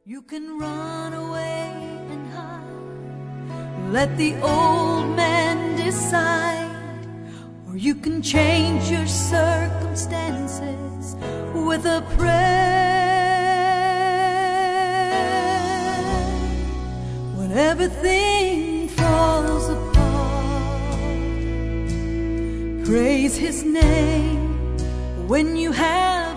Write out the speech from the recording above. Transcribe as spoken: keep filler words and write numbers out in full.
You can run away and hide, let the old man decide, or you can change your circumstances with a prayer. When everything falls apart, praise His name. When you have